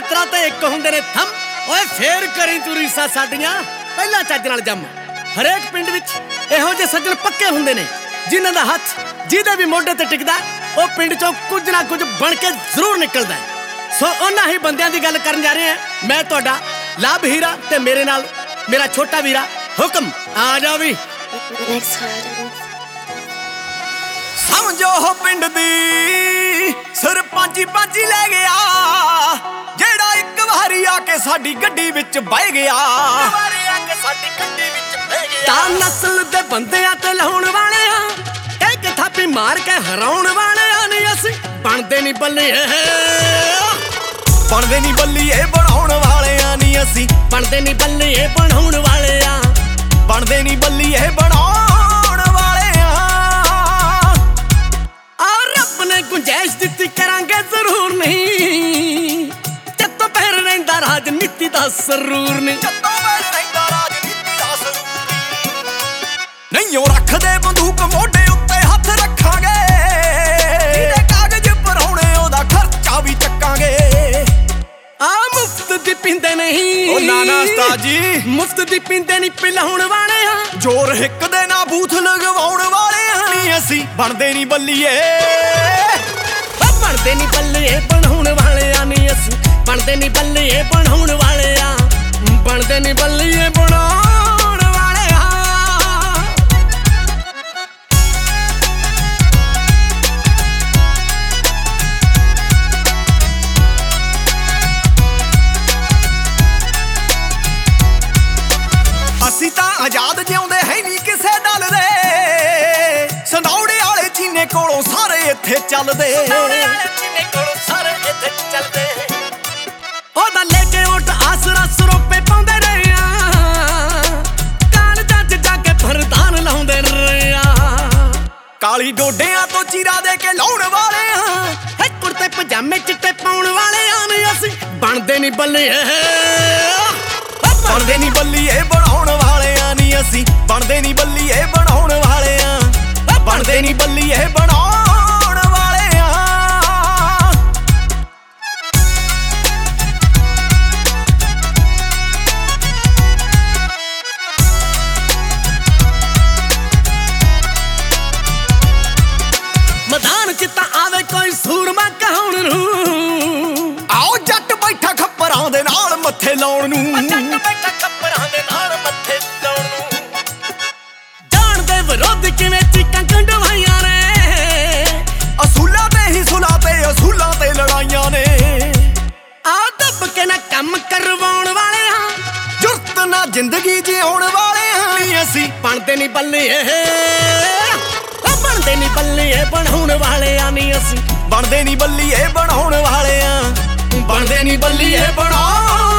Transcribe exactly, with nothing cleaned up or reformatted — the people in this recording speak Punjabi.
ਮਿੱਤਰਾਂ ਤੇ ਇੱਕ ਹੁੰਦੇ ਨੇ ਥੰਮ। ਓਏ ਫੇਰ ਕਰੀ ਤੂੰ ਰੀਸਾਂ ਸਾਡੀਆਂ ਪਹਿਲਾਂ ਚੱਜ ਨਾਲ ਜੰਮ। ਹਰੇਕ ਪਿੰਡ ਵਿੱਚ ਇਹੋ ਜਿਹੇ ਸੱਜਣ ਪੱਕੇ ਹੁੰਦੇ ਨੇ ਜਿਨ੍ਹਾਂ ਦਾ ਹੱਥ ਜਿਹਦੇ ਵੀ ਮੋਢੇ ਤੇ ਟਿਕਦਾ ਉਹ ਪਿੰਡ ਚੋਂ ਕੁਝ ਨਾ ਕੁਝ ਬਣ ਕੇ ਜ਼ਰੂਰ ਨਿਕਲਦਾ। ਸੋ ਉਹਨਾਂ ਹੀ ਬੰਦਿਆਂ ਦੀ ਗੱਲ ਕਰਨ ਜਾ ਰਹੇ ਹਾਂ ਮੈਂ, ਤੁਹਾਡਾ ਲਾਭ ਹੀਰਾ, ਤੇ ਮੇਰੇ ਨਾਲ ਮੇਰਾ ਛੋਟਾ ਵੀਰਾ ਹੁਕਮ। ਆ ਜਾ ਵੀ ਸਮਝੋ ਪਿੰਡ ਦੀ ਸਰਪੰਚੀ ਪੰਚੀ ਲੈ ਗਿਆ, ਜਿਹੜਾ ਇੱਕ ਵਾਰੀ ਆ ਕੇ ਸਾਡੀ ਗੱਡੀ ਵਿੱਚ ਬਹਿ ਗਿਆ। ਵਾਰੀ ਆ ਕੇ ਸਾਡੀ ਗੱਡੀ ਵਿੱਚ ਬਹਿ ਗਿਆ। ਤਾਂ ਨਸਲ ਦੇ ਬੰਦਿਆਂ ਤੇ ਲਾਉਣ ਵਾਲਿਆਂ, ਇੱਕ ਥਾਪੀ ਮਾਰ ਕੇ ਹਰਾਉਣ ਵਾਲਿਆਂ ਨਹੀਂ ਅਸੀਂ ਬਣਦੇ ਨਹੀਂ ਬੱਲੀਏ। ਬਣਦੇ ਨਹੀਂ ਬੱਲੀਏ ਬਣਾਉਣ ਵਾਲਿਆਂ ਨਹੀਂ ਅਸੀਂ ਬਣਦੇ ਨਹੀਂ ਬੱਲੀਏ ਬਣਾਉਣ ਵਾਲਿਆਂ। ਬਣਦੇ ਨਹੀਂ ਬੱਲੀਏ ਬਣਾਉਣ ਵਾਲਿਆਂ। ਆ ਰੱਬ ਨੇ ਗੁੰਜਾਇਸ਼ ਦਿੱਤੀ ਕਰਾਂਗੇ ਜ਼ਰੂਰ ਨਹੀਂ, ਜੱਤੋਂ ਪਹਿਰ ਰਹਿੰਦਾ ਰਾਜਨੀਤੀ ਦਾ ਸਰੂਰ ਨਹੀਂ। ਜੱਤੋਂ ਪਹਿਰ ਰਹਿੰਦਾ ਰਾਜਨੀਤੀ ਦਾ ਸਰੂਰ ਨਹੀਂ। ਉਹ ਰੱਖਦੇ ਬੰਦੂਕ ਮੋਢੇ ਉੱਤੇ ਹੱਥ ਰੱਖਾਂਗੇ, ਜਿਹਦੇ ਕਾਗਜ਼ ਭਰਾਉਣੇ ਉਹਦਾ ਖਰਚਾ ਵੀ ਚੱਕਾਂਗੇ। ਆ ਮੁਫਤ ਦੀ ਪੀਂਦੇ ਨਹੀਂ, ਉਹ ਨਾ ਨਾ ਉਸਤਾਦ ਜੀ, ਮੁਫਤ ਦੀ ਪੀਂਦੇ ਨਹੀਂ ਪਿਲਾਉਣ ਵਾਲੇ ਆ। ਜੋਰ ਹਿੱਕ ਦੇ ਨਾ ਬੂਥ ਲਗਵਾਉਣ ਵਾਲੇ ਆ ਨਹੀਂ ਅਸੀਂ ਬਣਦੇ ਨਹੀਂ ਬੱਲੀਏ। ਬਣਦੇ ਨਹੀਂ ਬੱਲੀਏ ਬਣਾਉਣ ਵਾਲੇ ਆ ਨਹੀਂ ਅਸੀਂ ਬਣਦੇ ਨਹੀਂ ਬੱਲੀਏ ਬਣਾਉਣ ਵਾਲੇ ਆ। ਬਣਦੇ ਨਹੀਂ ਬੱਲੀਏ ਬਣਾਉਣ ਵਾਲੇ ਆ। ਅਸੀਂ ਤਾਂ ਆਜ਼ਾਦ ਜਿਉਂਦੇ ਹੈ ਨਹੀਂ ਕਿਸੇ ਦਲ ਦੇ, ਸੰਧੌੜੇ ਵਾਲੇ ਚੀਨੇ ਕੋਲੋਂ ਸਾਰੇ ਇੱਥੇ ਚੱਲਦੇ। ਉਹਦਾ ਲੈ ਕੇ ਓਟ ਆਸਰਾ ਸਰੋਪੇ ਪਾਉਂਦੇ ਰਹੇ ਆ, ਕਾਲਜਾਂ ਚ ਜਾ ਕੇ ਫਰਦਾਨ ਲਾਉਂਦੇ ਰਹੇ ਆ। ਕਾਲੀ ਡੋਡਿਆਂ ਤੋਂ ਚੀਰਾ ਦੇ ਕੇ ਲਾਉਣ ਵਾਲੇ ਆ, ਹੈ ਕੁੜਤੇ ਪਜਾਮੇ ਚਿੱਟੇ ਪਾਉਣ ਵਾਲੇ ਆ ਨਹੀਂ ਅਸੀਂ ਬਣਦੇ ਨਹੀਂ ਬੱਲੀਏ। ਬਣਦੇ ਨਹੀਂ ਬੱਲੀਏ ਬਣਾਉਣ ਵਾਲਿਆਂ ਨਹੀਂ ਅਸੀਂ ਬਣਦੇ ਨਹੀਂ ਬੱਲੀਏ ਬਣਾਉਣ ਵਾਲਿਆਂ। ਬਣਦੇ ਨਹੀਂ ਬੱਲੀਏ ਬਣਾਉਣ ਵਾਲਿਆਂ। ਮੈਦਾਨ ਚ ਤਾਂ ਆਵੇ ਕੋਈ ਸੂਰਮਾ ਕਹਾਉਣ ਨੂੰ, ਆਓ ਜੱਟ ਬੈਠਾ ਖੱਪਰਾਂ ਦੇ ਨਾਲ ਮੱਥੇ ਲਾਉਣ ਨੂੰ। ਜਾਣਦੇ ਵਿਰੋਧ ਕਿਵੇਂ ਚੀਕਾਂ ਕੰਢਵਾਈਆਂ ਨੇ, ਅਸੂਲਾਂ ਤੇ ਹੀ ਸੁਲਾ ਤੇ ਅਸੂਲਾਂ ਤੇ ਲੜਾਈਆਂ ਨੇ। ਆ ਦੱਬ ਕੇ ਨਾ ਕੰਮ ਕਰਵਾਉਣ ਵਾਲੇ ਆ, ਜੁਰਤ ਨਾ ਜ਼ਿੰਦਗੀ ਜਿਉਣ ਵਾਲੇ ਆ ਨਹੀਂ ਅਸੀਂ ਬਣਦੇ ਨਹੀਂ ਬੱਲੀਏ। ਬਣਦੇ ਨਹੀਂ ਬੱਲੀਏ ਬਣਾਉਣ ਵਾਲੇ ਆ ਨਹੀਂ ਅਸੀਂ ਬਣਦੇ ਨਹੀਂ ਬੱਲੀਏ ਬਣਾਉਣ ਵਾਲੇ ਆ। ਬਣਦੇ ਨਹੀਂ ਬੱਲੀਏ ਬਣਾਉਣ